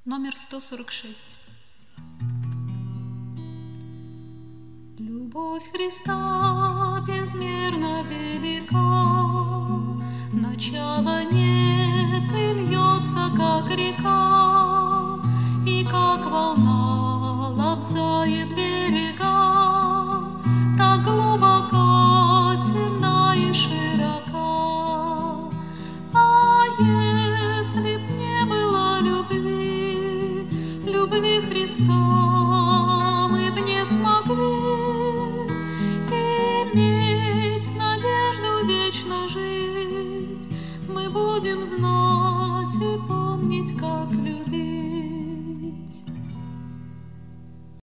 номер 146. Любовь Христа безмерно велика, начала нет и льется, как река, и как волна лобзает берег.